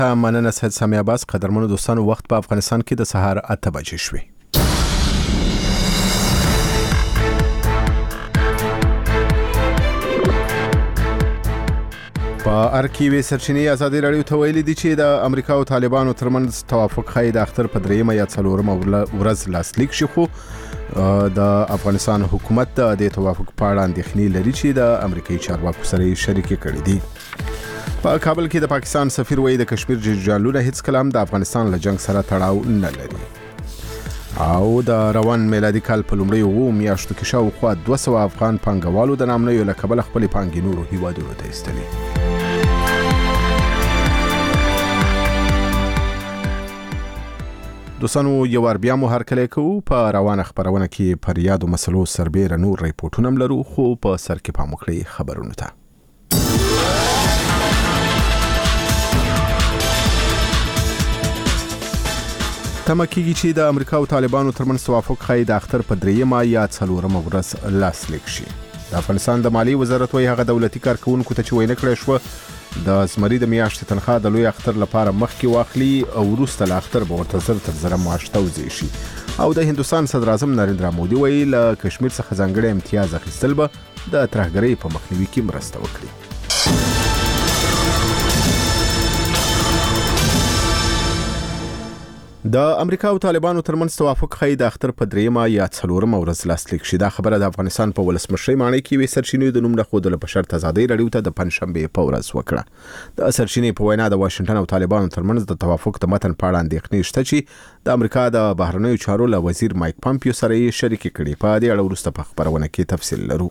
مننه سید سامي عباس. قدرمنو دوستانو، وخت په افغانستان کې د سهار 8 بجې شوې. په ارکیوي سرچینې ازادي رادیو ته ویلي دي چې د امریکا او طالبانو ترمنځ توافق ښایي د اختر په 3 یا 4 ورځ لاسلیک شي، خو د افغانستان حکومت د دې توافق په اړه اندېښنې لري چې د امریکایي چارواکو سره یې شریکې کړې دي. په کابل کې د پاکستان سفیر وایي د کشمیر جنجالونه هیڅ کلام د افغانستان له جنگ سره تړاو نه لري. او د روان میلادي کال په لومړیو 2 میاشتو کې شاوخوا 200 افغان پانګوالو د نامنیو له کبله خپلې پانګې نورو هیوادونو ته ایستلې. دوستانو، یو وار بیا مو هرکلی کوو. په روانه خبرونه کې پر یادو مسلو سربیره نور ریپورټونه هم لرو، خو په سر کې پام وکړئ خبرونو ته. تمه کېږي چې د امریکا او طالبانو ترمنځ توافق ښایي د اختر په 3 یا 4 ورځ لاسلیک شي. د افغانستان د مالیې وزارت وایي هغه دولتي کارکوونکو ته چې وینا کړې شوه د زمري د میاشتې تنخواه د لوی اختر لپاره مخکې واخلي او وروسته له اختر به ورته زر معاش توزیع شي. او د هندوستان صدر اعظم نریندرا مودي وایي له کشمیر څخه ځانګړی امتیاز اخیستل به د ترهګرۍ په مخنیوي کې مرسته وکړي. د امریکا او طالبانو ترمنځ توافق ښایي د اختر په 3 یا 4 ورځ لاسلیک شي. دا خبره د افغانستان په ولسمشرۍ ماڼۍ کې وي سرچینې د نوم نه ښودلو په شرط ازادي رادیو ته د پنځشنبې په ورځ وکړه. د سرچینې په وینا د واشنگټن او طالبانو ترمنځ د توافق د متن په اړه اندېښنې شته چې د امریکا د بهرنیو چارو له وزیر مایک پامپیو سره یې شریکې کړې. په دې اړه وروسته په خبرونه کې تفصیل لرو.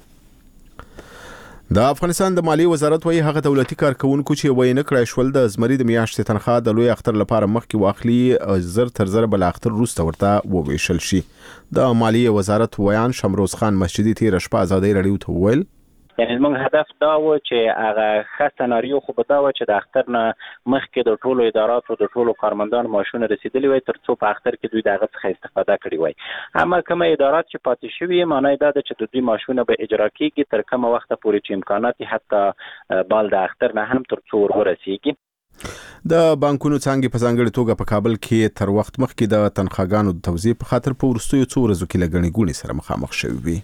د افغانستان د مالیې وزارت وایي هغه دولتي کارکوونکو چې وینا کړی شول د زمري د میاشتې تنخواه د لوی اختر لپاره مخکې واخلي زر بل اختر وروسته ورته وویشل شي. د مالیې وزارت ویان شمروز خان مسجدي تیر شپه ازادي رادیو ته وویل یعنی موږ هدف دا و چې هغه ښه سناریو خو به دا و چې د اختر نه مخکې د ټولو اداراتو د ټولو کارمندانو معاشونه رسیدلی وای ترڅو په اختر کې دوی دغه څخه استفاده کړي وای. اما کومه ادارات چې پاتې شوي معنی دا ده چې د دوی معاشونه به اجرا کیږي تر کومه وخت پورې چې امکانات حتی بال د اختر نه هم ترڅو ورسیږي. د بانکونو څنګه په ځانګړي توګه په کابل کې تر وخت مخکې د تنخواګانو د توزیع په خاطر په وروستیو 2 ورځو کې لګنې ګونې سره مخامخ شوي وي.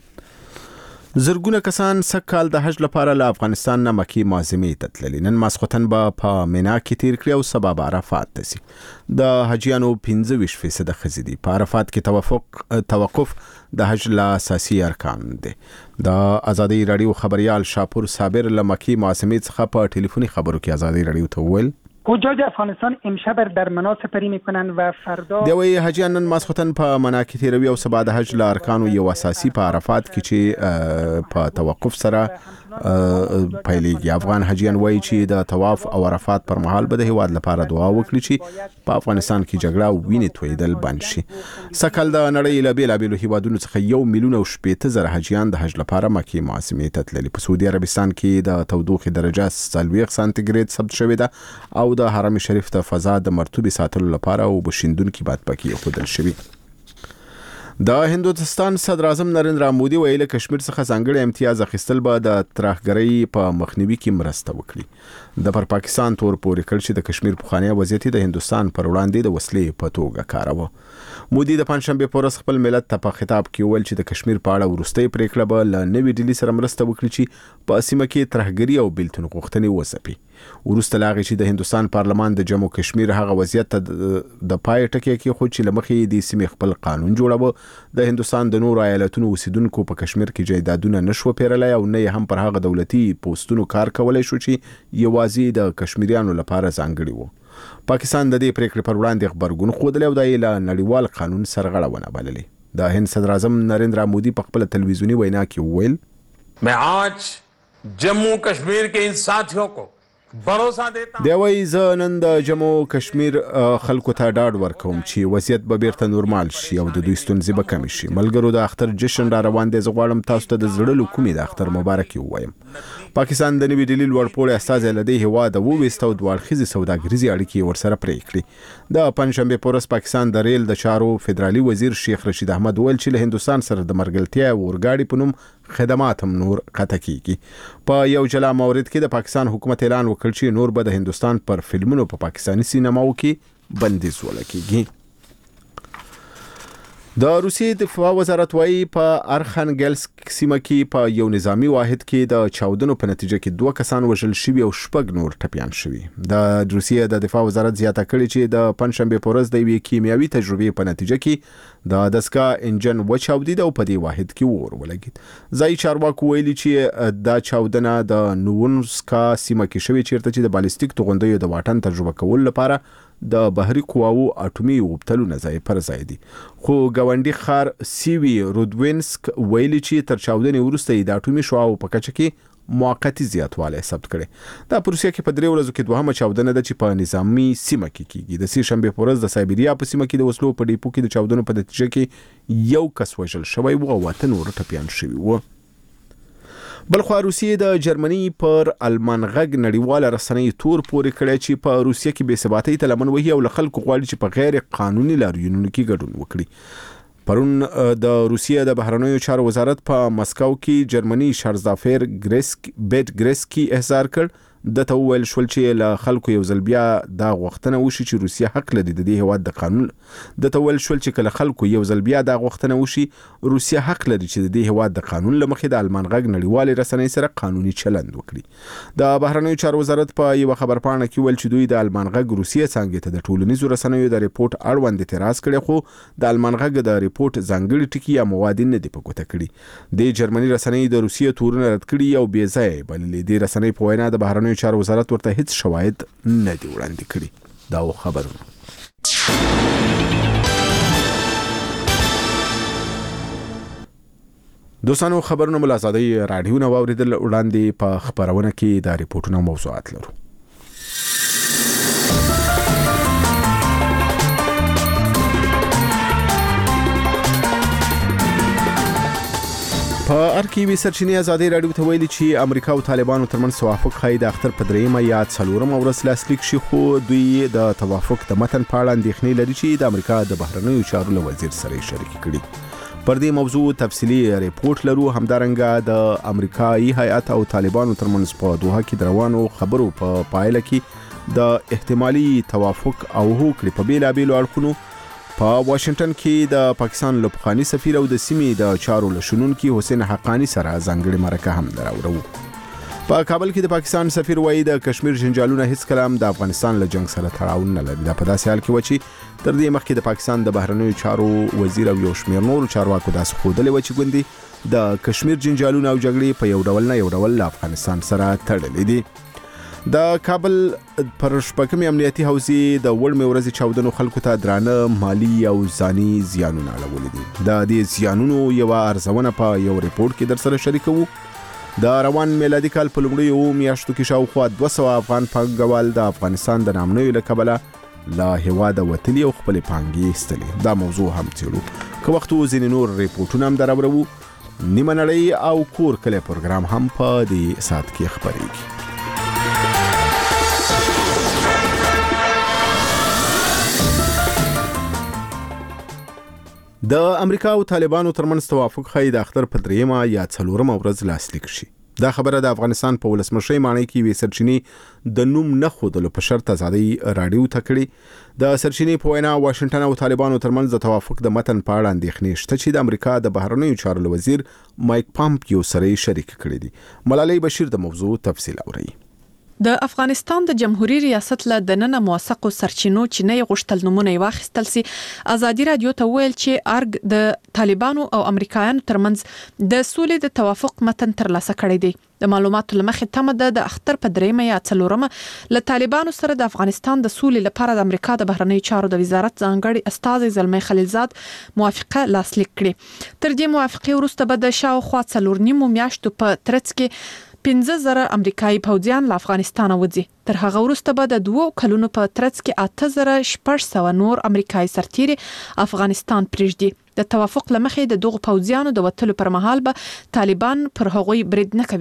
زرګونه کسان سږکال د حج لپاره له افغانستان نه مکې معظمې ته تللي. نن ماسخوتن به په مینا کې تیر کړي او سبا به عرفات ته ځي. د حجیانو 25% ښځې دي. په عرفات کې توقف د حج له اساسي ارکان دی. د ازادي رادیو خبريال شاپور صابر له مکې معظمې څخه په ټلیفوني خبرو کې ازادي رادیو ته وویل حجاج افغانستان امشب در منا سپری میکنن و فردا دوی حاجیان نن ماسخوتن په منا کې تیروي او سبا د حج له ارکانو یو اساسي په عرفات کې چې په توقف سره پیلېږي. افغان حاجیان وایي چې د طواف او عرفات پر مهال به د هیواد لپاره دعا وکړي چې په افغانستان کې جګړه او وینې تویدل بند شي. سږکال د نړۍ له بیلابیلو هیوادونو څخه 1,080,000 حاجیان د حج لپاره مکې معظمې ته تللي. په سعودي عربستان کې د تودوخې درجه 40 سانتیګریډ ثبت شوې ده او د حرم شریف ته فضا د مرطوبې ساتلو لپاره او بشیندونکي باد پکې خودل شوی. د هندوستان صدر اعظم نریندرا مودي ویل کشمیر څخه ځانګړی امتیاز اخیستل به د ترهګرۍ په مخنیوي کې مرسته وکړي. د پر پاکستان تور پورې کړ چې د کشمیر پخوانی وضعیت د هندوستان پر وړاندې د وسلې په توګه کاروه. مودي د پنځشنبه په ورځ خپل ملت ته په خطاب کې ویل چې د کشمیر په اړه وروستۍ پریکړه به له نوې ډیلي سره مرسته وکړي چې په سیمه کې ترهګري او بیلتون غوښتنې وځپي. وروسته لاغې چې د هندوستان پارلمان د جموں کشمیر هغه وضعیت ته د پای ټکی کې خو چې لمخې د سیمې خپل قانون جوړاوه. د هندوستان د نورو ایالتونو اوسیدونکو په کشمیر کې جایدادونه نشو پیرلای او نه هم پر هغه دولتي پوسټونو کار کولای شو چې یوازې د کشمیریانو لپاره ځانګړي وو. پاکستان د دې پریکړې پر وړاندې خبرګون ښودلی او د نړیوال قانون سرغړونه بللې. د هند صدر اعظم نریندرا مودي په خپل تلویزیونی وینا کې وویل मैं आज जम्मू कश्मीर के इन साथियों को دی وایي زه نن د جموں کشمیر خلکو ته ډاډ ورکوم چې وضعیت به بیرته نورمال شي او د دوی ستونزې به کمې شي. ملګرو د اختر جشن را روان دی. زه غواړم تاسو ته د زړه له کومې د اختر مبارکي ووایم. پاکستان د نوي ډیلی لوړپوړي استازی له دې هیواده وویست او دوه اړخیزې سوداګریزې اړیکې ورسره پرې کړې. د پنځشنبې په ورځ پاکستان د ریل د چارو فدرالي وزیر شیخ رشید احمد ویل چې له هندوستان سره د مرګلتیا اورګاډي په نوم خدمات هم نور قطع کیږي. په یو جلا مورد کې د پاکستان حکومت اعلان وکړ چې نور به د هندوستان پر فلمونو په پاکستاني سینماو کې بندیز ولګیږي. د روسیې دفاع وزارت وايي په ارخانګلسک سیمه کې په یو نظامی واحد کې د چاودنو په نتیجه کې 2 کسان وژل شوي او 6 نور ټپيان شوي. د روسیې د دفاع وزارت زیاته کړې چې د پنځشنبې په ورځ د یوې کیمیاوي تجربې په نتیجه کې د دسکا انجن وچاودید او په دې واحد کې اور ولګید. ځای چارواکو ویلي چې دا چاودنه د نوونسکا سیمه کې شوې چیرته چې د بالستیک توغندیو د واټن تجربه کول لپاره د بحري قواو اټومي وبتلونه ځای پر ځای دي. خو ګاونډي خار سیوی رودوینسک ویلي چې تر چاودنې وروسته د اټومي شعاعو په کچه کې موقتی زیاتوالی ثبت کړي. دا پروسه کې په 3 ورځو کې دوهمه چاودنه ده چې په نظامی سیمه کې کیږي. د سې شنبې په ورځ د سایبریا په سیمه کې د وسلو په ډیپو کې د چاودنو په نتیجه کې یو کس وژل شوی و او 8 نور ټپيان شوي و. بلخو روسیې د جرمني پر المان غږ نړیواله رسنۍ تور پورې کړی چې په روسیې کې بې ثباتۍ ته لمن وهي او له خلکو غواړي چې په غیر قانوني لاریونونو کې ګډون وکړي. پرون د روسیې د بهرنیو چارو وزارت په مسکو کې جرمني شارزافیر ګریسکی احضار کړ. د توول شول چې له خلکو یو ځل بیا دا غوښتنه وشي چې روسیا حق لري د دې هواد د قانون د توول شول چې کله خلکو یو ځل بیا دا غوښتنه وشي روسیا حق لري چې د دې هواد د قانون لمخې د المان غږ نړیوالې رسنۍ سره قانوني چلند وکړي. د بهرنیو چارو وزارت په یو خبرپاڼه کې ویل چې دوی د المان غږ روسیې څنګه ته د ټولنیزو رسنیو د ریپورت اړوند اعتراض کړي خو د المان غږ د ریپورت ځانګړي ټکي یا مواد نه دی په ګوته کړي. د جرمني رسنۍ د روسیې تورونه رد کړي او بې ځای بللې. د رسنۍ په وینا د بهرنیو چارو وزارت ورته هیڅ شواهد نه دی وړاندې کړي. دا خبرونه دوستانو خبرونه ملازادي رادیو نو اوریدل وړاندې په خبرونه کې د ریپورتونو موضوعات لرو. په ارکیوي سرچینې ازادي رادیو ته ویلي چې امریکا او طالبانو ترمنځ توافق ښایي د اختر په 3 یا 4 ورځ لاسلیک شي. خو دوی د توافق د متن په اړه اندېښنې لري چې د امریکا د بهرنیو چارو وزیر سره شریک کړي. پر دې موضوع تفصیلی ریپورت لرو. همدارنګه د امریکایي هیئت او طالبانو ترمنځ په دوحه کې روانو خبرو په پایله کې د احتمالي توافق او هوکړې په بیلابېلو اړخونو په واشنگټن کې د پاکستان لوبخاني سفیر او د سیمې د چارو لشنونکي حسین حقانی سره ځانګړي مرکه هم دراوړو. په کابل کې د پاکستان سفیر وایي د کشمیر جنجالونه هیڅ کلام د افغانستان له جنگ سره تړاو نه لري. دا په داسې حال کې و چې تر دې مخکې د پاکستان د بهرنیو چارو وزیر او یو شمېر نور چارواکو داسې ښودلې و چې ګوندې د کشمیر جنجالونه او جګړې په یو ډول له افغانستان سره تړلې دي. د کابل پر شپږمې امنیتي حوزې د وړمې ورځې چاودنو خلکو ته درانه مالی او ځاني زیانونه اړولي دي. د دې زیانونو یو ارزونه په یو ریپورت کې در سره شریکوو. د روان میلادي کال په لومړیو میاشتو کې شاوخوا 200 افغان پانګوال د افغانستان د نامنوي له کبله لا هیواده وتلي او خپل پانګې ایستلې. دا موضوع هم څېړو. که وخت ځینې نور ریپورټونه هم دراوړو. نیمه نړۍ او کور کلی پروګرام هم په دې ساعت کې خپرېږي. د امریکا او طالبانو ترمنځ توافق ښایي د اختر په 3 یا 4 ورځ لاسلیک شي. دا خبره د افغانستان په ولسمشي ماڼۍ کې وی سرچینې د نوم نه خودلو په شرط ازادي رادیو ته کړي. د سرچینې په وینا واشنگټن او طالبانو ترمنځ د توافق د متن په اړه اندېښنې شته چې د امریکا د بهرنیو چارو وزیر مایک پامپیو سره شریک کړي دي. ملالۍ بشیر د موضوع تفصیل اوري. د افغانستان د جمهوریت ریاست له دننه موثقو سرچینو چې نه غوښتل نمونه واخیستل سي. ازادي رادیو ته ویل چې ارګ د طالبانو او امریکایانو ترمنځ د سولې د توافق متن ترلاسه کړی دی. د معلوماتو لمخې تمه د اختر په 3 یا 4 له طالبانو سره د افغانستان د سولې لپاره د امریکا د بهرنیو چارو د وزارت ځانګړي استازي زلمي خلیلزاد موافقه لاسلیک کړي. تر دې موافقه وروسته به د شاوخوا 4.5 میاشتو په ترڅ کې 15,000 امریکایي پوځیان له افغانستان وځي. تر هغه وروسته به د 2 کلونو په ترڅ کې 8,600 نور امریکایي سرتیري افغانستان پرېږدي. د توافق لمخې د دغو پوځیانو د وټلو پر مهال به طالبان پر هغوی برید نه کوي.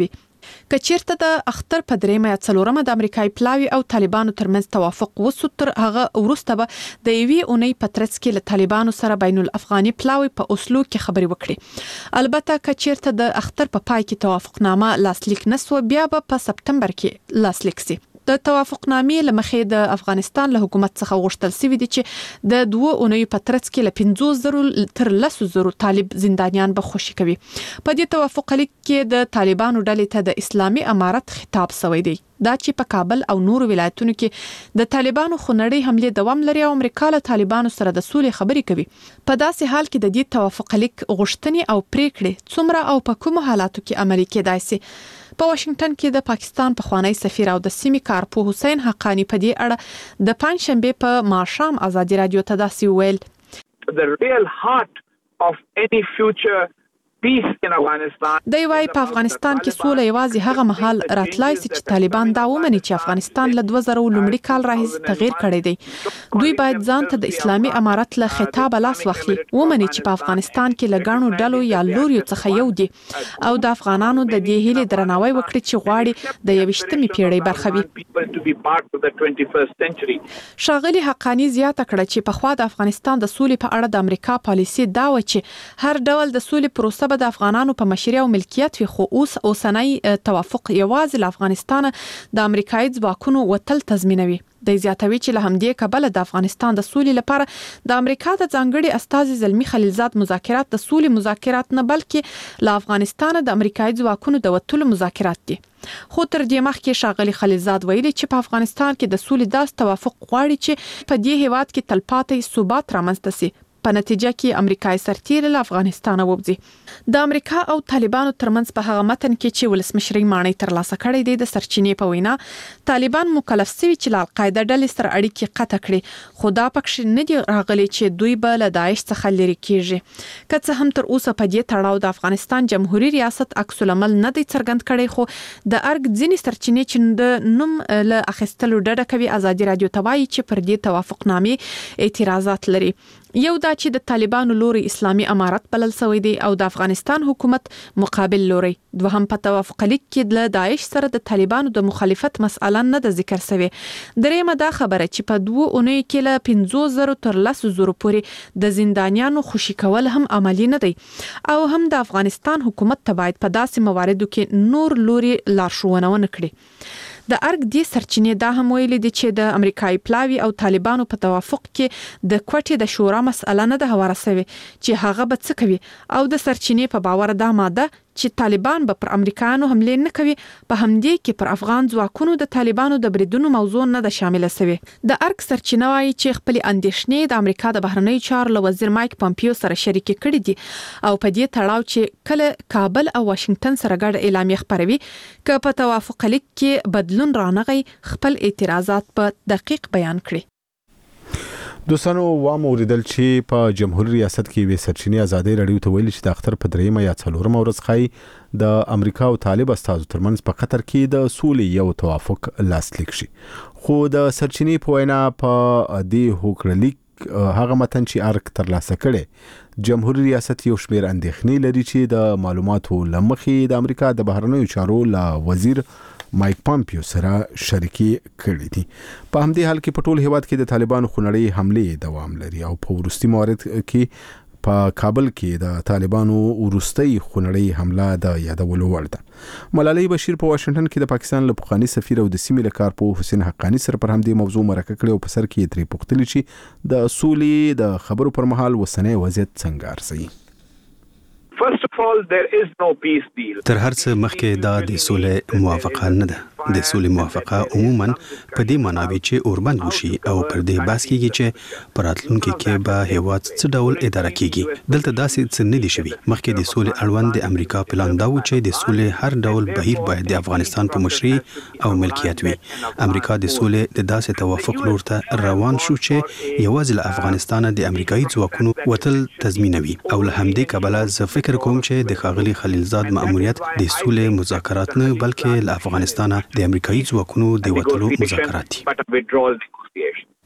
کچیرته د اختر په دریمه یا څلورمه د امریکای پلاوی او طالبانو ترمنځ توافق وسو تر هغه وروسته به د یوې اونۍ په ترڅ کې له طالبانو سره بین الافغاني پلاوی په اوسلو کې خبري وکړي. البته کچیرته د اختر په پای کې توافقنامه لاسلیک نسو بیا به په سپتمبر کې لاسلیک سي. د توافقنامې لمخې د افغانستان له حکومت څخه غوښتل شوی دی چې د 2 اونۍ په ترڅ کې له 50,000 تر 10,000 طالب زندانیان به خوشي کوي. په دې توافق لیک کې د طالبانو ډلې ته د اسلامي امارت خطاب شوی دی. دا چې په کابل او نور ولایتونو کې د طالبانو خونړۍ حمله دوام لري او امریکا له طالبانو سره د سولې خبرې کوي. په داسې حال کې د دې توافق لیک غوښتنې او پریکړې څومره او په کومو حالاتو کې عملي کېدای شي. په واشنگټن کې د پاکستان پخوانی سفیر او د سیمې کارپوه حسین حقانی په دې اړه د پنځشنبه په ماښام ازادي رادیو ته داسې ویل: The real heart of any future peace in Afghanistan. دی وايي په افغانستان کې سوله یوازې هغه مهال راتلای شي چې طالبان دا ومني چې افغانستان له 2000 لومړي کال راهیسې تغییر کړی دی. دوی باید ځان ته د اسلامي امارت له خطاب لاس واخلي، ومني چې په افغانستان کې لګانو ډلو یا لوريو څخه یو دي او د افغانانو د دې هیلې درناوی وکړي چې غواړي د 21مې پیړۍ برخه وي. شاغلي حقانی زیاته کړه چې په خوا د افغانستان د سولې په اړه د امریکا پالیسي دا و چې هر ډول د سولې پروسه به د افغانانو په مشرۍ او ملکیت وي، خو اوسنۍ توافق یوازې له افغانستان د امریکایي ځواکونو وتل تضمینوي. د زیاتوي چې له همدې کبله د افغانستان د سولې لپاره د امریکا د ځانګړي استازي زلمی خلیلزاد مذاکرات د سولې مذاکرات نه بلکې له افغانستان د امریکایي ځواکونو د وتلو مذاکرات دي. خو تر دې مخکې شاغلي خلیلزاد ویلي چې په افغانستان کې د سولې داس توافق غواړي چې په دې هیواد کې تلپاتې ثبات رامنځته شي. په نتیجه کې امریکای سرتیر له افغانستان ووځي. د امریکا او طالبانو ترمنځ په هغه متن کې چې ولسمشري مانۍ ترلاسه کړې دي د سرچینې په وینا طالبان مکلف شوي چې له القاعده ډلې سره اړیکې قطع کړي، خو دا پکې نه دي راغلي چې دوی به له داعش څخه لري کیږي. که څه هم تر اوسه په دې تړاو د افغانستان جمهوریت ریاست عکس العمل نه دی څرګند کړی، خو د ارګ ځینې سرچینې چې د نوم له اخیستلو ډډه کوي ازادي رادیو ته وایي چې پر دې توافقنامې اعتراضات لري. یو دا چې د طالبانو لوري اسلامي امارت بلل شوی دی او د افغانستان حکومت مقابل لوري. دوهم په توافق لیک کې د داعش سره د طالبانو د مخالفت مسأله نه د ذکر شوی. دریمه دا خبره چې په 2 اونۍ کې له 50,000 تر 10,000 پورې د زندانیانو خوشي کول هم عملی نه دی او هم د افغانستان حکومت ته باید په داسې مواردو کې نور لوري لارښوونه ونه کړي. د ارګ دی سرچینې دا هم ویلي دي چې د امریکایي پلاوی او طالبانو په توافق کې د کوټې د شورا مسأله نه ده هواره شوې چې هغه به څه کوي او د سرچینې په باور دا ماده چې طالبان به پر امریکایانو حمله نه کوي په همدې کې پر افغان ځواکونو د طالبانو د بریدونو موضوع نه ده شامل شوی. د ارګ سرچینه وايي چې خپل اندیشنې د امریکا د بهرنیو چارو وزیر مایک پامپیو سره شریک کړي دي او په دې تړاو چې کله کابل او واشنگټن سره ګډ اعلامیه خپروي ک په توافق لیک کې بدلون رانغی خپل اعتراضات په دقیق بیان کړي. دوستانو وامو اوریدل چې په جمهوریت ریاست کې وې سرچینې ازادي رادیو ته ویل چې د اختر په دریمه یا څلورمه ورځ خای د امریکا او طالب استازو ترمنځ په قطر کې د سولې یو توافق لاسلیک شي. خو د سرچینې په وینا په دې هوکړلیک هغه متن چې ارګ ترلاسه کړي جمهوریت ریاست یو شمېر اندېښنې لري چې د معلوماتو لمخې د امریکا د بهرنیو چارو وزیر مایک پامپیو سره شریکي کړې دي. په همدې حال کې په ټول هیواد کې د طالبانو خونړۍ حمله دوام لري او په ورستي موارد کې په کابل کې د طالبانو ورستي خونړۍ حمله د یادولو وړ ده. ملالۍ بشیر په واشنگټن کې د پاکستان له پخوانی سفیر او د سیمې له کارپوه حسین حقانی سره پر همدې موضوع مرکه کړې او په سر کې ترې پوښتنه چې د سولې د خبرو پر مهال وسنۍ وضعیت څنګه ارزي. First of all, there is no peace deal. تر هر څه مخکې دا د سولې موافقه نه ده. د سولې موافقه عموما په دې معنی وي چې اوربند وشي او پر دې بحث کیږي چې پراتلونکو کې به هیواد څه ډول اداره کیږي. دلته داسې څه نه دي شوي. مخکې د سولې اړوند د امریکا پلان دا و چې د سولې هر ډول بهیر باید د افغانستان په مشرۍ او ملکیت وي. امریکا د سولې د داسې توافق لور ته روان شو چې یوازې له افغانستان د امریکایي ځواکونو وتل تضمینوي او له همدې کبله زه فکر کوم چې د ښاغلي خلیلزاد مأموریت د سولې مذاکرات نه بلکې له افغانستان د امریکایي ځواکونو د وتلو مذاکرات دي.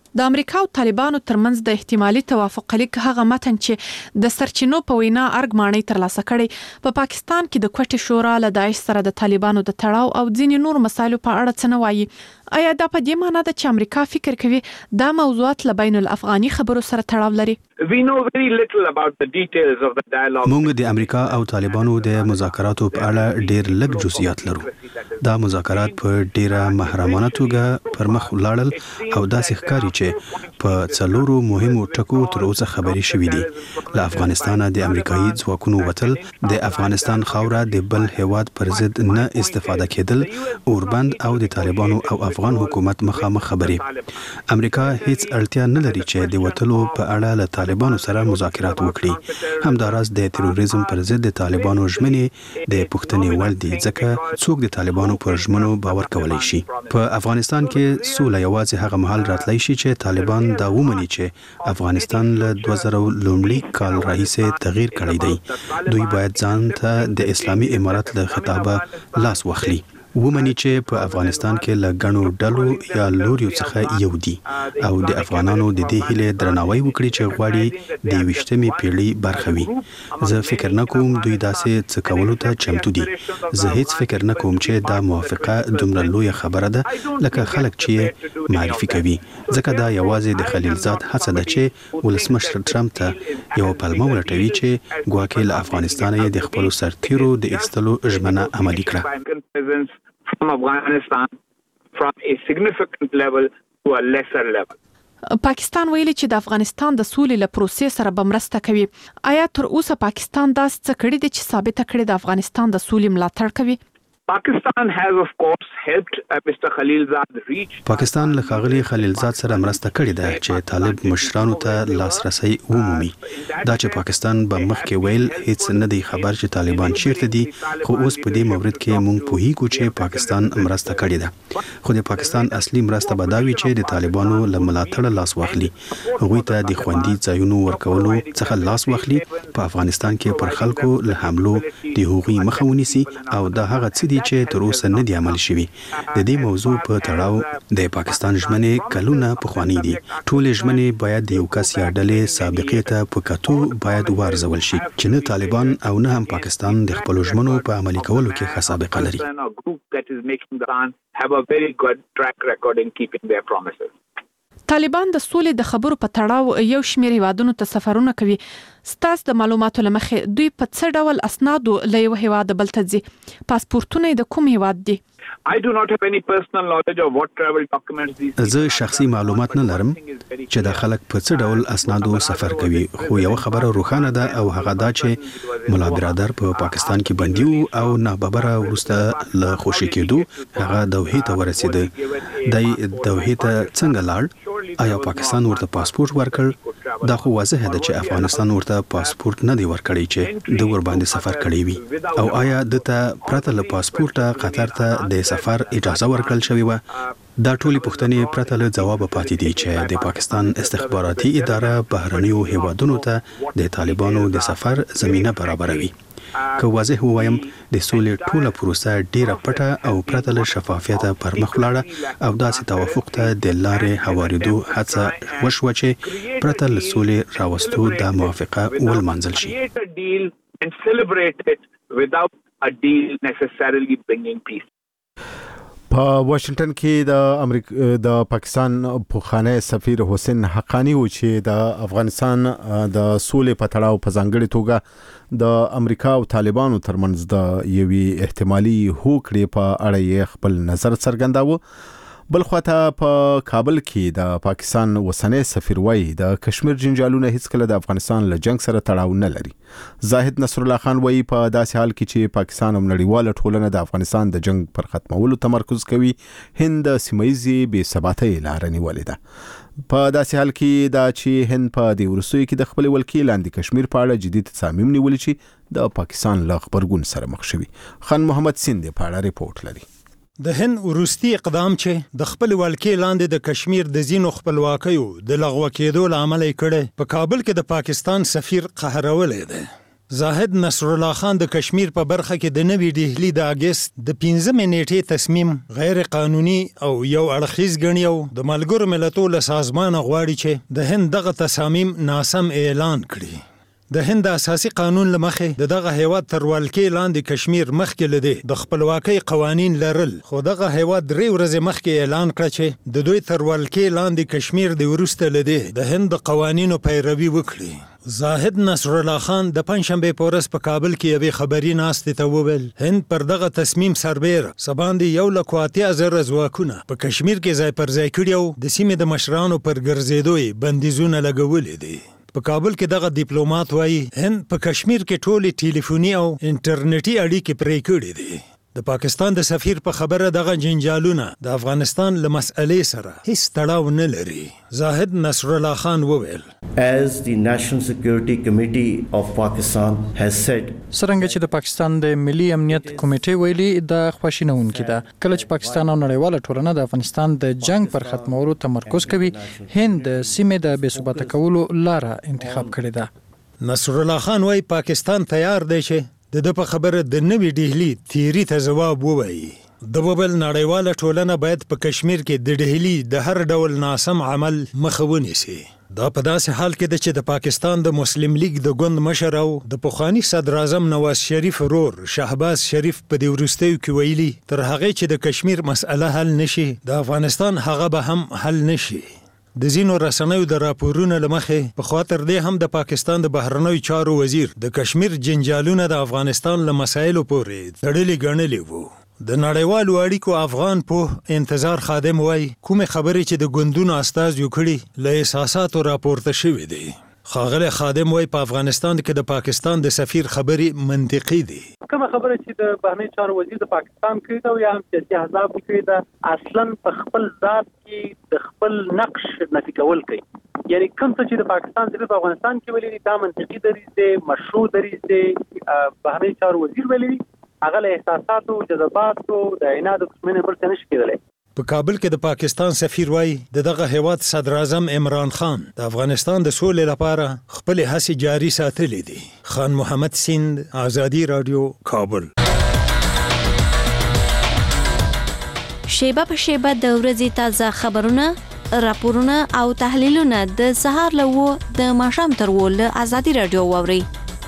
د امریکا او طالبانو ترمنځ د احتمالي توافق لیک هغه متن چې د سرچینو په وینا ارګ ماڼۍ ترلاسه کړي په پاکستان کې د کوټې شورا له داعش سره د طالبانو د تړاو او ځینې نور مسایلو په اړه څه نه وایي. آیا دا په دې معنی ده چې امریکا فکر کوي دا موضوعات له بین الافغاني خبرو سره تړاو لري؟ We know very little about the details of the dialogue. موږ د امریکا او طالبانو د مذاکراتو په اړه ډېر لږ جزئیات لرو. دا مذاکرات په ډېره محرمانه توګه پر مخ ولاړل او داسې ښکاري چې په څلورو مهمو ټکو تر اوسه خبرې شوې دي. له افغانستانه د امریکایي ځواکونو وتل، د افغانستان خاوره د بل هیواد پر ضد نه استفاده کېدل، اوربند او د طالبانو او افغان حکومت مخامخ خبرې. امریکا هیڅ اړتیا نه لري چې د وتلو په اړه له طالبانو سره مذاکرات وکړي. همداراز د تروریزم پر ضد د طالبانو ژمنې د پوښتنې وړ دي، ځکه څوک د طالبانو پر ژمنو باور کولی شي. په افغانستان کې سوله یوازې هغه مهال راتلی شي چې طالبان دا ومني چې افغانستان له 2000 لومړي کال راهیسې تغییر کړی دی. دوی باید ځان ته د اسلامي امارت له خطابه لاس واخلي، ومني چې په افغانستان کې له ګڼو ډلو یا لوریو څخه یو دي او د افغانانو د دې هیلې درناوی وکړي چې غواړي د 20مې پیړۍ برخه وي. زه فکر نه کوم دوی داسې څه کولو ته چمتو دي. زه هیڅ فکر نه کوم چې دا موافقه دومره لویه خبره ده لکه خلک چې معرفي کوي، ځکه دا یوازې د خلیلزاد هڅه ده چې ولسمشر ټرمپ ته یو پلمه ولټوي چې ګواکې له افغانستان یې د خپلو سرتیرو د ایستلو ژمنه عملي کړه. From Afghanistan from a significant level to a lesser level. پاکستان ویلي چې د افغانستان د سولې له پروسې سره به مرسته کوي. آیا تر اوسه پاکستان داسې څه کړي دي چې ثابته کړي د افغانستان د سولې ملاتړ کوي؟ Pakistan has of course helped Mr. Khalilzad reach. پاکستان له ښاغلي خلیلزاد سره مرسته کړې ده چې طالب مشرانو ته لاسرسي ومومي. دا چې پاکستان به مخکې ویل هیڅ نه دی خبر چې طالبان چیرته دي، خو اوس په دې مورد کې مونږ پوهیږو چې پاکستان مرسته کړې ده. خو د پاکستان اصلي مرسته به دا وي چې د طالبانو له ملاتړ لاس واخلي، هغوی ته د خوندي ځایونو ورکولو څخه لاس واخلي، په افغانستان کې پر خلکو له حملو د هغوی مخه ونیسي او دا هغه څه دي چې تر اوسه نه دی عمل شوی. د دې موضوع په تړاو د پاکستان ژمنې کلونه پخوانی دي. ټول ژمنې باید د یو کس یا ډلې سابقې ته په کتو باید وارزول شي چې نه طالبان او نه هم پاکستان د خپل ژمنو په عملي کولو کې ښه سابقه لري. طالبان د سولې د خبرو په تړاو یو شمېر هیوادونو ته سفرونه کوي. ستاسو د معلوماتو لمخې دوی په څه ډول اسنادو له یو هیواد بل ته ځي؟ پاسپورتونه د کوم هیواد دي؟ I do not have any personal knowledge of what travel documents these. زه شخصي معلومات نه لرم چې د خلک په څه ډول اسنادو سفر کوي، خو یو خبره روښانه ده او هغه دا چې ملا برادر په پاکستان کې بندي او ناببره وروسته له خوشي کېدو هغه دوحې ته ورسېده. د دوحې ته څنګه لاړ؟ آیا پاکستان ورته پاسپورت ورکړ؟ دا خو واضح ده چې افغانستان ورته پاسپورت نه دی ورکړی چې د ور باندې سفر کړی وي. او آیا دته پرته له پاسپورته قطر ته د سفر اجازه ورکړل شوې و؟ دا ټولې پوښتنې پرته له ځواب پاتې دي چې د پاکستان استخباراتي اداره بهرنیو هیوادونو ته د طالبانو د سفر زمينه برابروي. که واضح ووایم د سولې ټوله پروسه ډیره پټه او پرته له شفافیته پر مخ ولاړه او داسې توافق ته د لارې هواریدو هڅه وشوه چې پرته له سولې راوستو دا موافقه ولمانځل شي. په واشنگټن کې د پاکستان پوخانه سفیر حسین حقانی و چې د افغانستان د سولې په تړاو په ځانګړي توګه د امریکا او طالبانو ترمنځ د یوې احتمالي هوکړې په اړه یې خپل نظر څرګنداوه. بل خواته په کابل کې د پاکستان وسنۍ سفیر وایي د کشمیر جنجالونه هیڅ کله د افغانستان له جنگ سره تړاو نه لري. زاهد نصر الله خان وایي په داسې حال کې چې پاکستان او نړیواله ټولنه د افغانستان د جنگ پر ختمولو تمرکز کوي، هند د سیمایي بې ثباتۍ لار نیولې ده. په داسې حال کې دا چې هند په دې وروستیو کې د خپل ولکې لاندې کشمیر په اړه جدي تصامیم نیولي چې د پاکستان له خبرګون سره مخ شوي. خان محمد سیند په اړه ریپورت لري. د هند وروستي اقدام چې د خپل ولکې لاندې د کشمیر د ځینو خپلواکیو د لغوه کېدو لامل یې کړی، په کابل کې د پاکستان سفیر قهرولې ده. زاهد نصر الله خان د کشمیر په برخه کې د نوي ډهلی د اگست د 15 نیټې تصمیم غیر قانوني او یو اړخیز ګڼي او د ملګرو ملتونو له سازمان غواړي چې د هند دغه تصامیم ناسم اعلان کړي. د هند اساسي قانون لمخې دغه هیواد تر ولکې لاندې کشمیر مخکې لدی د خپلواکۍ قوانین لرل، خو دغه هیواد 3 ورځې مخکې اعلان کړ چې د دوی تر ولکې لاندې کشمیر د ورسته لدی د هند قوانینو پیروي وکړي. زاهد نصر الله خان د پنځشنبه په ورځ په کابل کې یوې خبري ناستې ته وویل هند پر دغه تصمیم سربېره سباندې 1,80,000 ځواکونه په کشمیر کې ځای پر ځای کړي او د سیمې د مشرانو پر ګرځېدو یې بندیزونه لګولي دي. په کابل کې دغه ډیپلوماټ وایي هند په کشمیر کې ټولې ټلیفوني او انټرنیټي اړیکې پرې کړې دي. د پاکستان د سفیر په خبره دغه جنجالونه د افغانستان له مسئلې سره هیڅ تړاو نه لري. زاهد نصر الله خان وویل As the National Security Committee of Pakistan has said, څرنګه چې د پاکستان د ملي امنیت کمیټې ویلي د خوښینونکو ده کله چې پاکستان او نړیواله ټولنه د افغانستان د جنگ پر ختمولو تمرکز کوي هند د سیمې د بې ثباته کولو لاره انتخاب کړې ده. نصر الله خان وایي پاکستان تیار دی چې د په خبره د نوي ډهلی تیری ته جواب ووایي. د وبل نړیواله ټولنه باید په کشمیر کې د ډهلی د هر ډول ناسم عمل مخه ونیسي. دا په داسې حال کې ده چې د پاکستان د مسلم لیگ د ګوند مشر او د پخوانی صدر اعظم نواز شریف ورور شهباز شریف په دې وروستیو کې ویلي تر هغه چې د کشمیر مسأله حل نشي د افغانستان هغه به هم حل نشي. د ځینو رسنیو د راپورونو لمخې په خاطر دې هم د پاکستان د بهرنیو چارو وزیر د کشمیر جنجالونه د افغانستان له مسایلو پورې تړلي ګڼلي وو. د نړیوالو اړیکو افغان په انتظار خادم وای کومه خبرې چې د ګوندونو استازو کړي له احساساتو راپورته شوې دي. خاغله خادم وای په افغانستان کې د پاکستان د سفیر خبرې منطقي دي. کومه خبره چې د بهرنی چارو وزیر د پاکستان کړی دا یا هم سیاسي احزاب کړی دا اصلا په خپل ذات کې د خپل نقش نفي کول کوي. یعنی کوم څه چې د پاکستان د افغانستان کې ویلي دا منطقي دریځ دی، مشروع دریځ دی. بهرنی چارو وزیر ویلي هغه له احساساتو جذباتو د عناد قسمه پر څه نشي کېدلی. په کابل کې د پاکستان سفیر وای دغه هیواد صدر اعظم عمران خان د افغانستان د سولې لپاره خپل هڅې جاري ساتلې دي. خان محمد سیند، آزادی رادیو، کابل. شیبه په شیبه د ورځې تازه خبرونه، راپورونه او تحلیلونه د سهار له د ماښام تر له آزادی رادیو واوري.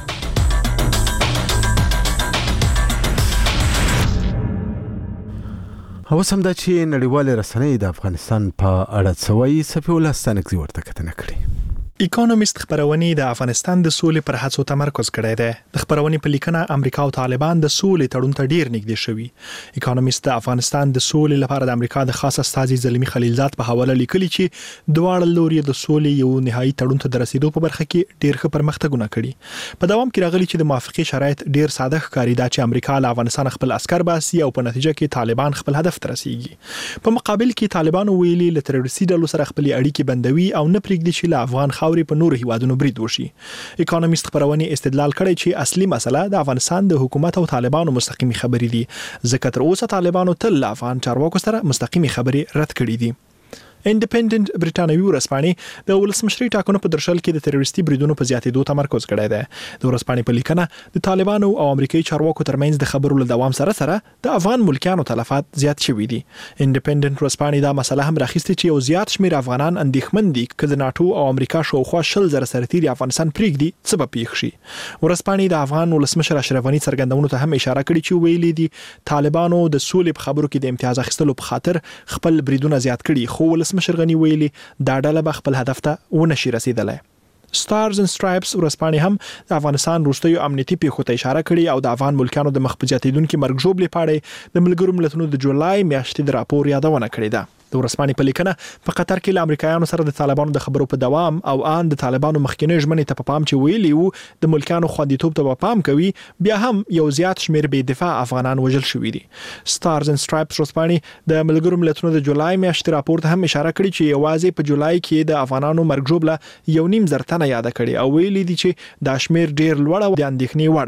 اوس هم دا چې نړیوالې رسنۍ د افغانستان په اړه څه وایي صفي الله ستانکزي ورته کتنه کړې. اکونومیست خبرونې د افغانستان د سولې پر هڅو تمرکز کړی دی. د خبرونې په لیکنه امریکا او طالبان د سولې تړون ته ډیر نږدې شوي. اکونومیست د افغانستان د سولې لپاره د امریکا د خاص استازي زلمی خلیلزاد په حواله لیکلي چې دواړه لوري د سولې یو نهایی تړون ته د رسیدو په برخه کې ډیر ښه پرمختګونه کړي. په دوام کې راغلي چې د موافقې شرایط ډیر ساده ښکاري دا چې امریکا له افغانستان خپل عسكر باسي او په نتیجه کې طالبان خپل هدف ته رسیږي. په مقابل کې طالبان ویلي له تروریستي ډلو سره خپل اړیکې بندوي او نه پرېږدي چې له افغان خاورې په نورو هیوادونو برید وشي. اکونومیست خبرونه استدلال کړی چې اصلي مسله د افغانستان د حکومت او طالبانو مستقیمي خبرې دي، ځکه تر اوسه طالبانو تل له افغان چارواکو سره مستقیمي خبرې رد کړې دي. انډیپندنت برټانوي ورځپاڼې د ولسمشري ټاکنو په درشل کې د تروریستي بریدونو په زیاتېدو تمرکز کړی دی. د ورځپاڼې په لیکنه د طالبانو او امریکایي چارواکو ترمنځ د خبرو له دوام سره سره د افغان ملکیانو تلفات زیات شوي دي. انډیپندنت ورځپاڼې دا مسله هم راخیستې چې یو زیات شمېر افغانان اندېښمن دي چې د ناتو او امریکا شاوخوا 100,000 سرتیري افغانستان پرېږدي څه به پیښ شي. ورځپاڼې د افغان ولسمشر اشرف غني څرګندونو ته هم اشاره کړې چې ویلي دي طالبانو د سولې په خبرو کې د امتیاز اخیستلو په خاطر خپل بریدونه زیات کړي، خو ولسمشر غني ویلي دا ډله به خپل هدف ته ونشي رسیدلی. سټارز اند سټرایپس ورځپاڼې هم د افغانستان وروستیو امنیتي پیښو ته اشاره کړې او د افغان ملکیانو د مخ په زیاتېدونکي مرګ ژوبلې په اړه د ملګرو ملتونو د جولای میاشتې د راپور یادونه کړې ده. د ورځپاڼې په لیکنه په قطر کې له امریکایانو سره د طالبانو د خبرو په دوام او ان د طالبانو مخکینی ژمنې ته په پام چې ویلي وو د ملکانو خوندیتوب ته په پام کوي، بیا هم یو زیات شمېر بې دفاع افغانان وژل شوي دي. سټارز اند سټرایپس ورځپاڼې د ملګرو ملتونو د جولای میاشتې راپور ته هم اشاره کړې چې یوازې په جولای کې د افغانانو مرګ ژوبله 1.5 زره تنه یاد کړي او ویلي دي چې دا شمېر ډیر لوړ او د اندېښنې وړ دی.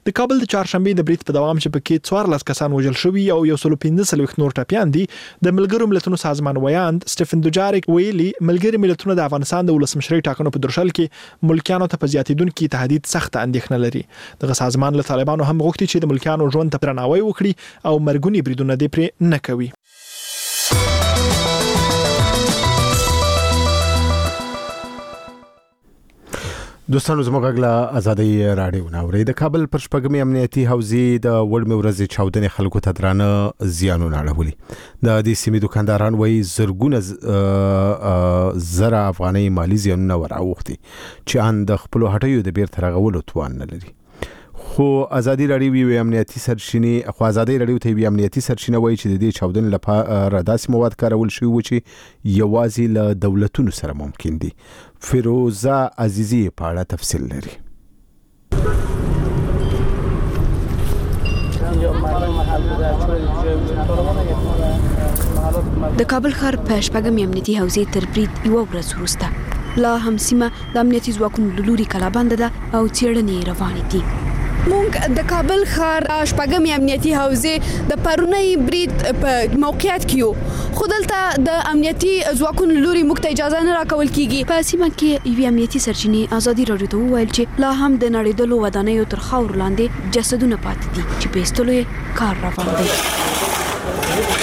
د کابل د چهارشنبه د برید په دوام چې پکې 14 کسان وژل شوي او 115 نور ټپيان دي د ملګرو ملتونو سازمان ویاند سټيفن دوجاریک ویلي ملګري ملتونه د افغانستان د ولسمشرۍ ټاکنو په درشل کې ملکیانو ته په زیاتیدونکو تهدید سخت اندېښنه لري. دغه سازمان له طالبانو هم غوښتي چې د ملکیانو ژوند ته درناوی وکړي او مرګونی بریدونه دې پرې نه کوي. دوستانو زموږ غږ ازادي رادیو ناوړي د کابل پر شپږمې امنیتي حوزې د وړمې ورځې چاودنې خلکو ته درانه زیانونه اړولي. د دې سیمې دکانداران وایي زرګونه زره افغاني مالی زیانونه وراوښتي چې ان د خپل هټیو د بیرته رغولو توان نه لري. خو ازادي رادیو امنیتي سرچینې وایي چې د دې چاودنې لپاره داسې مواد کارول شوي و چې یوازې له دولتونو سره ممکن دي. فیروزه عزیزی په اړه تفصیل لري. د کابل ښار په شپږمې امنیتي حوزې تر برید یوه ورځ وروسته لا هم سیمه د امنیتي ځواکونو له لوري کلابنده ده او څېړنې روانې دي. مونږ د کابل ښار شپږمې امنیتي حوزې د پرونی برید په موقعیت کې یو خو دلته د امنیتي ځواکونو لوري موږ ته اجازه نه راکول کیږي. په سیمه کې یوې امنیتي سرچینې ازادي رادیو ته وویل چې لا هم د نړیدلو ودانیو تر خاورو لاندې جسدونه پاتې دي چې په ایستلو یې کار روان دی.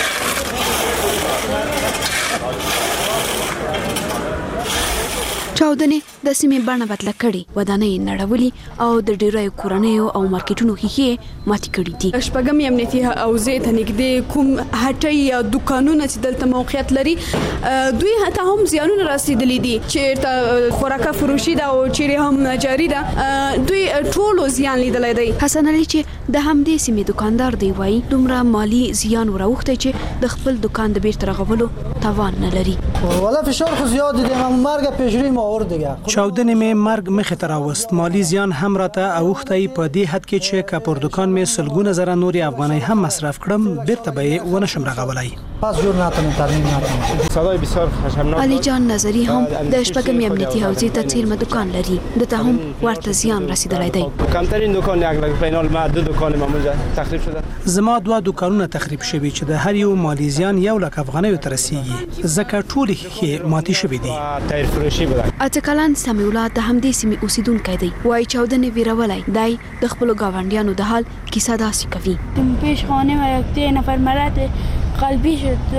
چاودنې د سیمې بڼه بدله کړې، ودانۍ نړولې او د ډیرو کورنیو او مارکیټونو ښیښې ماتې کړې دي. شپږمې امنیتي حوزې ته نږدې کوم هټۍ یا دکانونه چې دلته موقعیت لري دوی ته هم زیانونه رسیدلي دي چې خوراکه فروشي ده او چیرې هم جاری ده دوی ټولو زیان لیدلی دی. حسن علي چې د همدې سیمې دکاندار دی وایي دومره مالی زیان وراوښتی چې د خپل دکان د بیرته رغولو توان نه لري. ولا فشار خو زیاد دی مرګ پیشری ما اور دیگه چاودنې مې مرګ مخې ته راوست. مالی زیان هم راته اوښتی په دې حد کې چې که پر دکان مې سلګونه زره نورې افغانۍ هم مصرف کړم بیرته به یې ونه شم رغولی. پس جور نتونم ترمیم نتونم. صدای بسیار خشمناک. علي جان نظری هم د شپږمې امنیتي حوزې ته څیرمه دکان لري. دته هم ورته زیان رسیدلی دی. کمترین دکان یک لک فینال ما دو دکان ما تخریب شده. زما 2 دکانونه تخریب شوي چې د هر یو مالی زیان 1 لک افغانۍ ته رسیږي. ځکه ټول ښیښې ماتې شوي دي. تایر فروشي بوده. اتکلان سمیع الله د همدې سیمې اوسیدونکی دی. وایي چاودنې ویرولی دی د خپلو گاونډیانو د حال کیسه داسې کوي. پیش خانه و یک 3 نفر مرد قلبی شد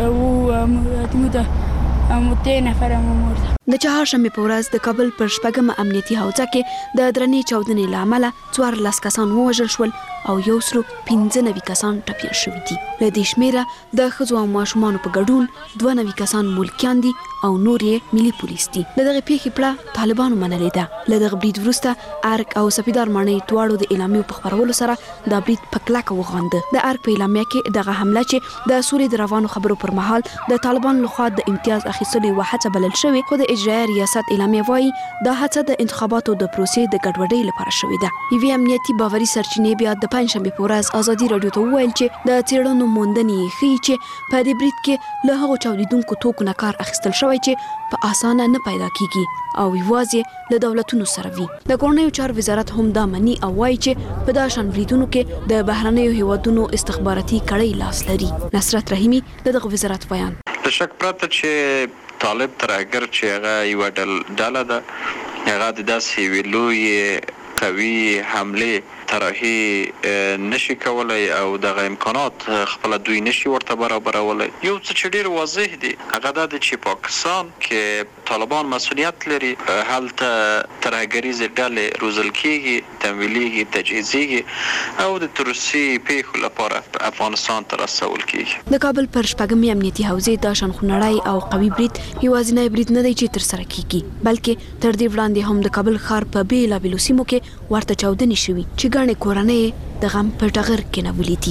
و 3 نفر مرد. د چهارشنبې په ورځ د کابل پر شپږمه امنیتي حوزه کې د درنې چاودنې له امله 14 کسان ووژل شول او 195 کسان ټپیان شوي دي. له دې شمېره د ښځو او ماشومانو په ګډون 92 کسان ملکیان دي او نور یې ملي پولیس دي. له دغې پیښې پړه طالبانو منلې ده. له دغه برید وروسته ارګ او سپیدار ماڼۍ دواړو د اعلامیو په خپرولو سره دا برید په کلکه وغانده. د ارګ په اعلامیه کې دغه حمله چې د سولې د روانو خبرو پر مهال د طالبانو لخوا د امتیاز اخیستلو یوه هڅه بلل شوې خو د اجرایه ریاست اعلامیه وایي دا هڅه د انتخاباتو د پروسې د ګډوډۍ لپاره شوې ده. یوې امنیتي باوري سرچینې بیا د پنجشنبې په ورځ ازادي رادیو ته وویل چې د څېړنو موندنې ښیي چې په دې برید کې له هغو چاودېدونکو توکو نه کار اخیستل شوی چې په اسانه نه پیدا کیږي او یوازې له دولتونو سره وي. د کورنیو چارو وزارت هم دا مني او وایي چې په دا شان بریدونو کې د بهرنیو هیوادونو استخباراتي کړۍ لاس لري. نصرت رحیمي دغه وزارت بیان. د شک پرته چې طالب تر اگر چې هغه یو ډله ده هغه د داسې ویلوی قوي حمله طرحي نشي کولای او دغه امکانات خپل دوی نشي ورته برابرولای. یو څه چې ډیر واضح دي هغه دا چې پاکستان کې طالبان مسؤلیت لري هلته ترهګریزه ډلې روزل کیږي تمویلېږي تجهیزېږي او د تروریستي پیښو لپاره افغانستان ته رسول کیږي. د کابل پر شپږمې امنیتي حوزې د شانخونړی او قوي برید یوازینی برید نه دی چې تر سره کیږي بلکې تر دې وړاندې هم د کابل ښار په بیلابیلو سیمو کې ورته چاودنې شوي چې ګڼې کورنۍ د غم په ټغر کې نیولې دي.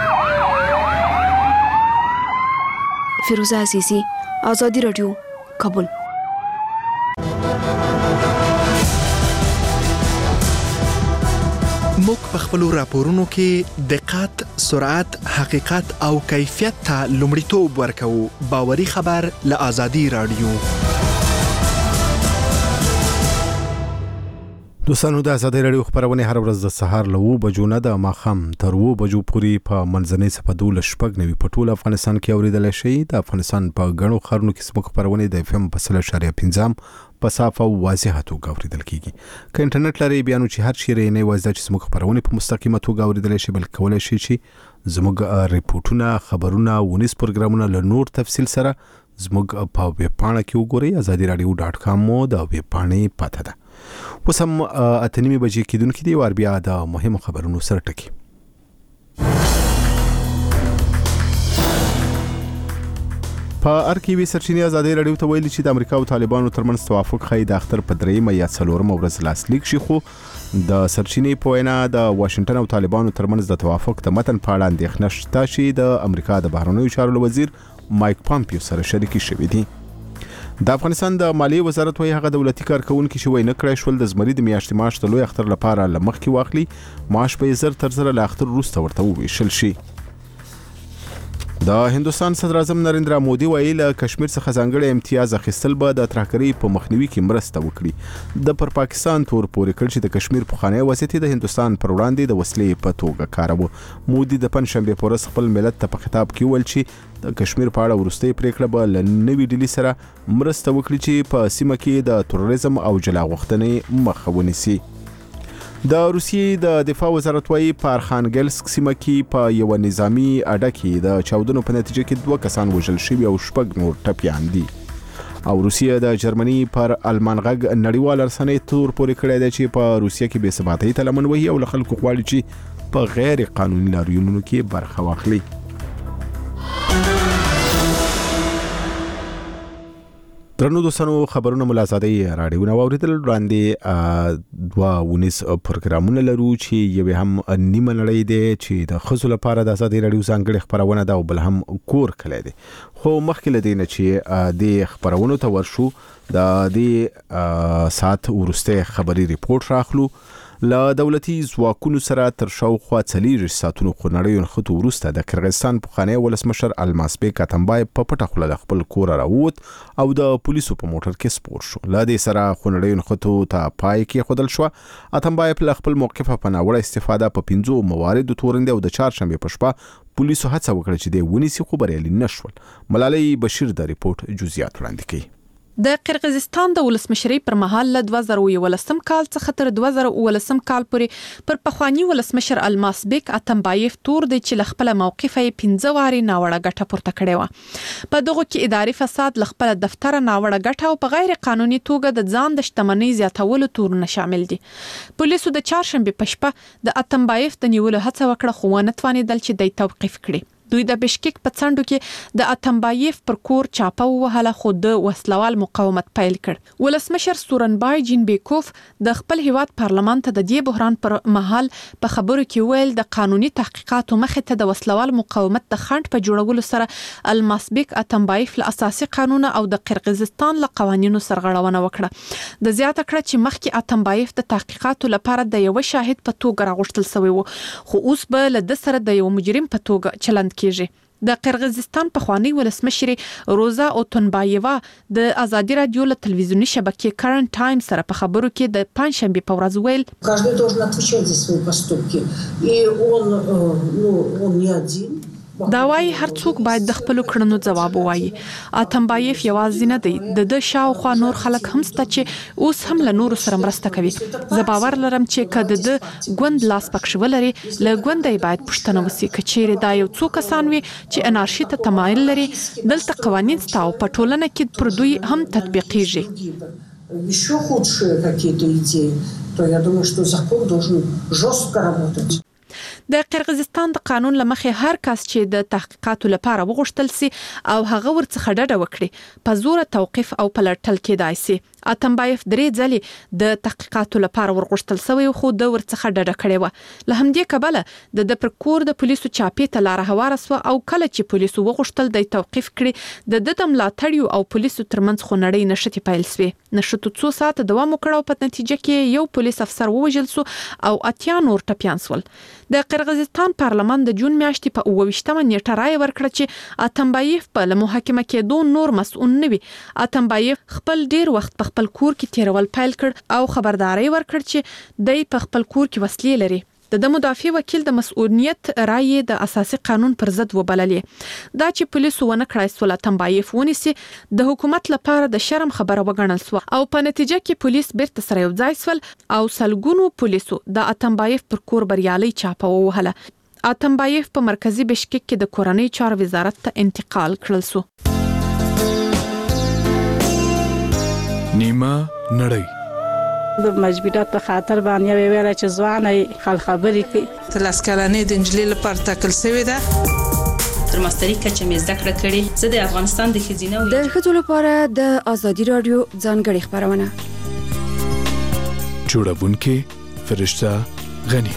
فیروزه عزیزی، ازادي رادیو، کابل. موږ په خپل راپورونو کې دقت، سرعت، حقیقت او کیفیت ته لومړیتوب ورکوو. باوري خبر له ازادي رادیو. دوستانو د آزادۍ راډیو خبرونه هر ورځ د سهار له 9 بجو نه د ماخام تر 9 بجو پورې په منځنۍ صفه 12 په ټول افغانستان کې اوریدل شي. د افغانستان په غنو خارونو کې سمو خبرونه د FM په 3.5 په صافه او واضحه توګه اوریدل کیږي. که انټرنیټ لري بیا نو چې هر شي نه وایي چې سمو خبرونه په مستقیمه توګه اوریدل شي، بلکې کولای شي چې زموږ ریپورتونه، خبرونه، ونیس پروګرامونه له نور تفصیل سره زموږ په ویب پاڼه کې وګورئ. azadiradio.com مو د ویب پاڼې پته ده. وسم اتنیمه بجې کېدونکې دی ور بیا د مهمو خبرونو سره ټکی. په ارکیوي سرچینې آزادۍ راډیو ته ویلي چې د امریکا او طالبانو ترمنځ توافق خای د اختر په 3 یا 4 ورځ لاسلیک شي، خو د سرچینې په وینا د واشنگټن او طالبانو ترمنځ د توافق د متن په اړه اندېښنه شته چې د امریکا د بهرنیو چارو وزیر مایک پامپیو سره شریکي شوې دي. د افغانستان د مالیې وزارت وايي هغه دولتي کارکونکي چې وای نه کړی شول د زمری د میاشتې معاش د لوی اختر لپاره لمخکې واخلي، معاش به زر تر زر له اختر وروسته ورته وویشل شي. د هندستان صدر اعظم نریندرا مودي وایي له کشمیر څخه ځانګړی امتیاز اخیستل به د ترهګرۍ په مخنیوي کې مرسته وکړي. د پر پاکستان تور پورې کړ چې د کشمیر پخوانی وضعیت د هندستان پر وړاندې د وسلې په توګه کاروه. مودي د پنځشنبه په ورځ خپل ملت ته په خطاب کې ویل چې د کشمیر په اړه وروستۍ پریکړه به له نوې ډلې سره مرسته وکړي چې په سیمه کې د تروریزم او جلا غوښتنې مخه ونیسي. د روسیې د دفاع وزارت وايي په ارخانګلسک سیمه کې په یو نظامی اډه کې د چاودنو په نتیجه کې 2 کسان وژل شوي او 6 نور ټپیان دي. او روسیه د جرمني پر المان غږ نړیوال رسنۍ تور پورې کړی دی چې په روسیه کې بې ثباتۍ ته لمن وهي او له خلکو غواړي چې په غیر قانوني لاریونونو کې برخه واخلي. درنو دوستانو خبرونه ملازادي راډیو نو اوریدل وړاندې 2 پروګرامونه لرو چې یو هم نیمه نړۍ دی چې د خزو لپاره د آزادي راډیو ځانګړي خبرونه دا او بل هم کور کړی دی. خو مخکې لدی نه چې د خبرونو ته ورشو د دې سات ورسته خبري ریپورت راخلو. له دولتي ځواکونو سره تر شاوخوا 4 ساعتونو خنړیون خطو ورسته د قرغیزستان پخوانی ولسمشر الماسبیک اتمبایف په پټه خوله خپل کور راووت او د پولیسو په موټر کې سپور شو. له دې سره خنړیون خطو ته پای کې خودل شو. اتمبایف له خپل موقف په ناوړه استفاده په 5 موارد تورند او د 4 شنبه په شپه پولیسو هڅه وکړه چې د ونیسي خو بریالي نشول. ملالۍ بشیر د ریپورت جزئیات وړاندې کړي. د قرغیزستان د ولسمشرۍ پر مهال له 2011 کال څخه تر 2019 کال پورې پر پخوانی ولسمشر الماسبیک اتمبایف تور د چې خپل موقف یې 15 واري ناوړه ګټه پورته کړې و. په دغه کې اداري فساد ل خپل دفتر ناوړه ګټه او په غیر قانوني توګه د ځان د شتمنۍ زیاتولو تورونه شامل دي. پولیسو د 4 شنبه په شپه د اتمبایف د نیولو هڅه وکړه خو ونه توانیدل چې د توقيف کړي. دوی د بشکیک په څنډو کې د اتمبایف پر کور چاپه وهله خو د وسلوال مقاومت پیل کړ. ولسمشر سورنبای جینبیکوف د خپل هیواد پارلمان ته د دې بحران پر مهال په خبرو کې ویل د قانوني تحقیقاتو مخه ته د وسلوال مقاومت د خنډ په جوړولو سره الماسبیک اتمبایف له اساسي قانون او د قرغیزستان له قوانینو سرغړونه وکړه. د زیاته کړه چې مخکې اتمبایف د تحقیقاتو لپاره د یو شاهد په توګه راغوښتل شوی و، خو اوس به له د سره د یو مجرم په توګه چلند کیږي. د قرغیزستان پخوانی ولسمشر روزا اوتونبایوا د آزادي رادیو له تلویزیونی شبکې کرنٹ ټایم سره په خبرو کې د پنځشنبه په ورځ ویل каждый должен отвечать за свои поступки и он не один. دا وايي هر څوک باید د خپل کړنو ځواب ووایي. اتمبایف یوازې نه دی، د شاوخوا نور خلک هم ست چې اوس هم له نور سره مرسته کوي. زه باور لرم چې کله د ګوند لاس پکښ ولري له ګوندای باید پښتنه وسی کچېره دا یو څو کسان وي چې انارشي ته تمایل لري. دلته قوانين ستاو په ټولنه کې پر دوی هم تطبیقيږي. Еще худшие какие-то идеи, то я думаю, что закон должен жестко работать. د قرغیزستان د قانون لمخې هر کس چې د تحقیقاتو لپاره وغوښتل سي او هغه ورڅخه ډډه وکړي په زور توقيف او پلټل کېدای سي. اتمبایف درې ځلې د تحقیقاتو لپاره ورغوښتل شوی خو د ورڅخه ډډه کړې و. له همدې کبله د پرکور د پولیسو چاپی ته لار هواره سو او کله چې پولیسو وغوښتل د توقيف کړي د ملاتړیو او پولیسو ترمنځ خنړې نشټي پیل سوې. نشټو 2 ساعت دوام وکړ او په نتیجه کې یو پولیس افسر ووژل سو او 80 نور ټپيان سول. د قرغیزستان پارلمان د جون میاشتې په 28مه نیټه رائے ورکړه چې اتمبایف په محاکمه کې نور مسؤل نه وي. اتمبایف خپل ډیر وخت په خپل کور کې تیرول پیل کړ او خبرداري ورکړ چې دای په خپل کور کې وسلې لري. د مدافع وکیل د مسؤلیت رائے د اساسي قانون پر ضد وبللې. دا چې پولیسو ونه کړای سول اتمبایف ونیسي د حکومت لپاره د شرم خبره وګڼل سو او په نتیجه کې پولیس بیرته سره یو ځای سول او سلګونو پولیسو د اتمبایف پر کور بریالي چاپه ووهله. اتمبایف په مرکزی بشکک کې د کورنۍ چارو وزارت ته انتقال کړل سو. نیمه نړۍ د مجبورات په خاطر باندې ویل چې ځواني خل خبرې کوي. تلاسکلانې د انجلي لپاره تکل شوی ده. تر ماستري کچه مې زده کړه کړې. زه د افغانستان د خزینه د ښځو لپاره د ازادي رادیو ځانګړي خبرونه جوړونکې فرشته غنی.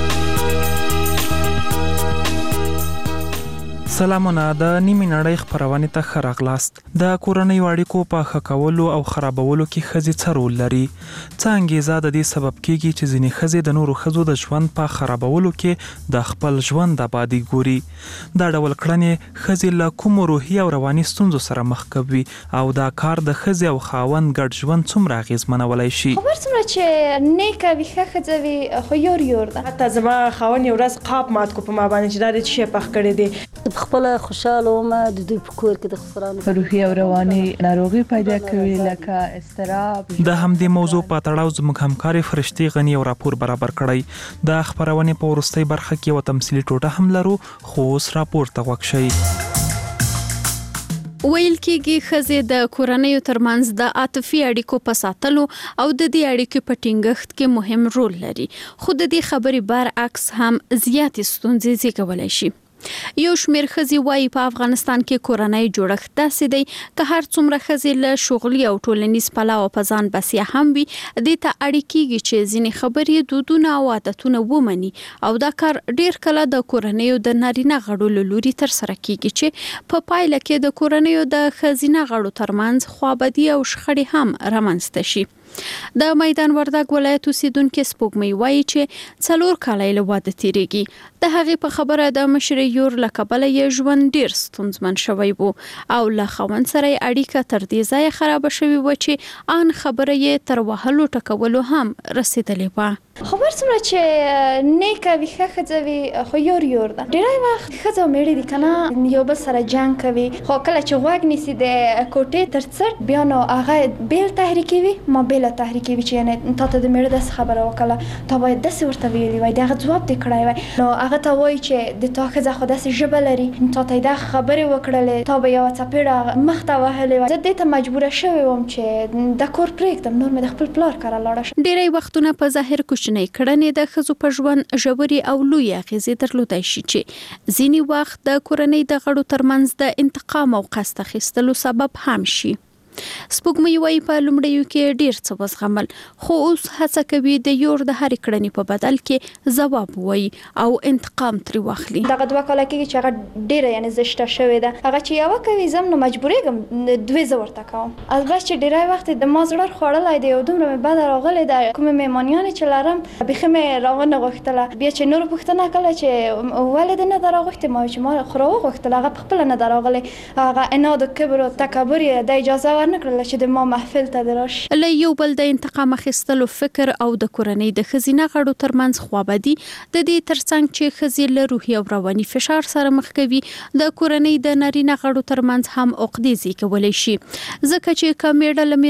سلامونه. د نیمه نړۍ خبرونه ته ښه راغلاست. د کورنۍ اړیکو په ښه کولو او خرابولو کې ښځې څه رول لري؟ څه انګیزه د دې سبب کیږي چې ځینې ښځې د نورو ښځو د ژوند په خرابولو کې د خپل ژوند آبادی ګوري؟ دا ډول کړنې ښځې له کومو روحي او رواني ستونزو سره مخ کوي او دا کار د ښځې او خاوند ګډ ژوند څومره اغیزمنولای شي؟ خبر څومره چې نیکه ویخه ښځه وي خو یور ده. حتی زما خاوند یو ورځ قاب مات کو په ما باندې چې دا د شي پخ کړی دی. خپل خوشاله ومه د دوی په کور کې د خسرانو روحي او رواني ناروغي پیدا کوي لکه اضطراب. د همدې موضوع په تړاو زموږ همکاري فرشتي غنی او راپور برابر کړی. د خبرونه په ورستۍ برخه کې یو تمثيلي ټوټه هم لرو خو اوس راپور ته وښیي. ویل کېږي ښځې د کورنیو ترمنځ د عاطفي اړیکو په ساتلو او د دې اړیکو په ټینګښت کې مهم رول لري، خو د دې خبرې برعکس هم زیاتې ستونزې زیږولی شي. یو شمېر ښځې وایي په افغانستان کې کورنۍ جوړښت داسې دی که هر څومره ښځې له شغلي او ټولنیز پلوه په ځان بسیا هم وي، دې ته اړ کېږي چې ځینې خبرې، دودونه او عادتونه ومني او دا کار ډیر کله د کورنیو د نارینه غړو له لوري ترسره کېږي چې په پایله کې د کورنیو د ښځینه غړو ترمنځ خوابدي او شخړې هم رامنځته شي. د میدان وردګ ولایت اوسیدونکو سپوږمۍ وایي چې 4 کاله له واده تیریږي. د هغې په خبره د مشرې یور له کبله یې ژوند ډیر ستونزمن شوی وو او له خاوند سره یې اړیکه تر دې ځایه خراب شوې وه چې ان خبره یې تر وهلو ټکولو هم رسیدلې وه. خبر څومره چې نیکه ویخه ښځه وي خو یور ده. ډیری وخت ښځه او میړه دي کنه یو بل سره جنګ کوي، خو کله چې غوږ نیسي د کوټې تر څټ بیا نو هغه بیل تحریکوي ما بیل تحریکوي چې یعنې تا ته د میړه داسې خبره وکړه، تا باید داسې ورته ویلي وای، د هغه ځواب دې کړی وای، نو هغه ته وایي چې د تا ښځه خو داسې ژبه لري، تا ته یې دا خبرې وکړلې، تا به یوه څپېړه مخ ته وهلې وای. زه دې ته مجبوره شوې وم چې دا کور پرېږدم، نور مې د خپل پلار کره لاړه شم. ډیری وختونه په ظاهر کوچنۍ کړنې د ښځو په ژوند ژورې او لویې اغیزې درلودای شي چې ځینې وخت د کورنۍ د غړو ترمنځ د انتقام او قصد اخیستلو سبب هم شي. سپوږمۍ وایي په لومړیو کې ډیر څه وزغمل، خو اوس هڅه کوي د یور د هرې کړنې په بدل کې ځواب ووایي او انتقام ترې واخلي. دغه 2 کاله کېږي چې هغه ډیره یعنې زشته شوې ده. هغه چې یوه کوي زه نو مجبورېږم 2 زه ورته کوم. بس چې ډیری وخت د ما زړه خوړلی دی او دومره مې بده راغلې ده، کومې مېمانیانې چې لرم بیخي مې راونه غوښتله. بیا چې نورو پوښتنه کله چې ولې دې نه ده راغوښتې، ما چې ما خو راوغوښتله، هغه پخپله نه ده راغلې. هغه عناد و کبر و تکبر یې د اجازه ورنکړله چې د ما محفل ته دې راشي. له یو بل د انتقام اخیستلو فکر او د کورنۍ د ښځینه غړو ترمنځ خوابدي د دې ترڅنګ چې ښځې له روحي او رواني فشار سره مخ کوي، د کورنۍ د نارینه غړو ترمنځ هم عقدې زیږولی شي، ځکه چې که میړه له